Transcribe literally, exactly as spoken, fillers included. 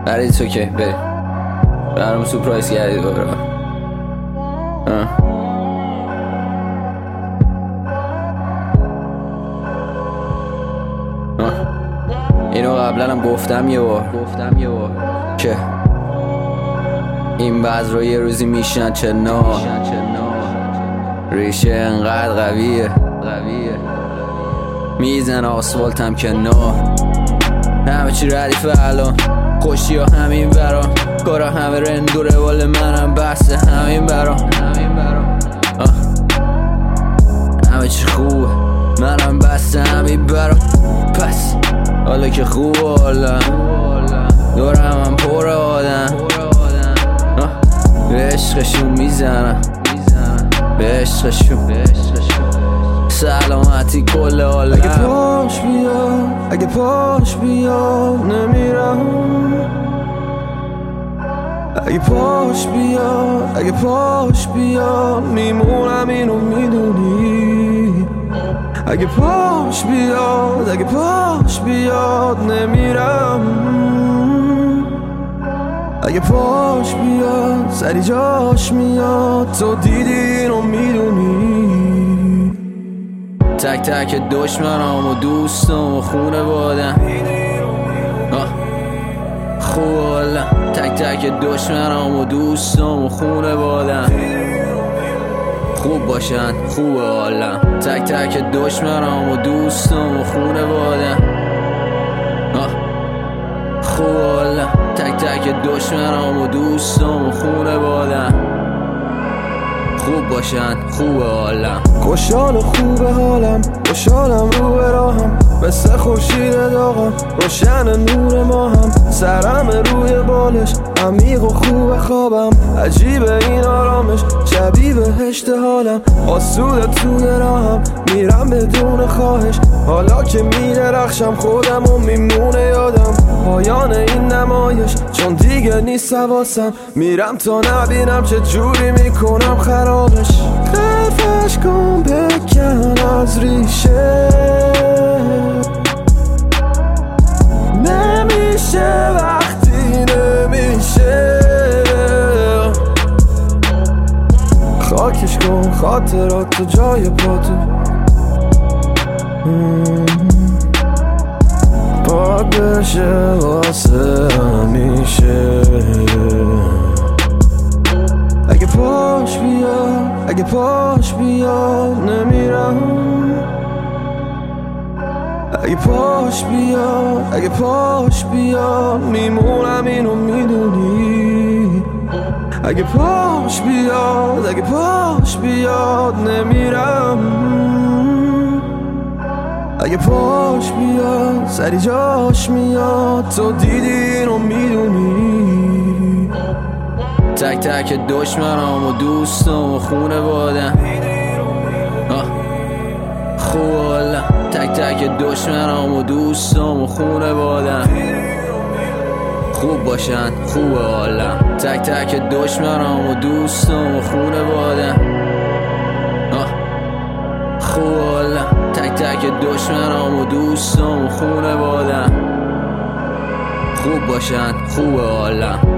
برای تو که بریم برام سورپرایز کردی دوباره. اینو قبلا هم گفتم یه بار گفتم یه بار که این بذر رو یه روزی میشن چنا ریشه انقدر قویه میزن آسفالتم کنار همه چی ردیفه الان خوشی ها همین برام کارا همه رند و روال منم بسته همین برام همه چی خوبه منم بسته همین برام پس حالا که خوبه حالا دورم هم پر آدم به عشقشون میزنم به عشقشون سلامتی کل عالم. اگه پاش بیاد اگه پاش بیاد نمیرم اگه پاش بیاد اگه پاش بیاد میمونم اینو میدونی اگه پاش بیاد اگه پاش بیاد نمیرم اگه پاش بیاد سری جاش میاد تو دیدی اینو میدونی تک تک دشمنام و دوستم و خونه بادم خوب حالا تک تک دشمنام و دوستم و خونه بادم خوب باشن خوب حالا تک تک دشمنام و دوستم و خونه بادم خوب حالا تک تک دشمنام و دوستم و خونه بادم خوب باشن خوب حالم خوشحال و خوب حالم خوشحالم رو به راهم مثل خورشید داغم روشن نور ماهم سرم روی بالش عمیق و خوب خوابم عجیبه این آرامش شبیه بهشت حالم آسوده توی راهم میرم بدون خواهش حالا که میدرخشم خودم و میمونه یادم پایان این نمایش چون دیگه نیست حواسم میرم تا نبینم چه جوری میکنم خرابش خفش کن بکن از ریشه نمیشه وقتی نمیشه خاکش کن خاطرات تو جای پاتو پاک بشه واسه همیشه اگه پاش بیاد اگه پاش بیاد نمیرم اگه پاش بیاد اگه پاش بیاد میمونم اینو میدونی اگه پاش بیاد اگه پاش بیاد نمیرم اگه پاش بیاد سری جاش میاد تو دیدی اینو میدونی تک تک دشمنام و دوستم و خونه بادم خوب حالا تک تک دشمنام و دوستم و خونه بادم خوب باشن خوب حالا تک تک دشمنام و دوستم و خونه بادم خوب حالا تک تک دشمنام و دوستم و خونه بادم خوب باشن خوب حالا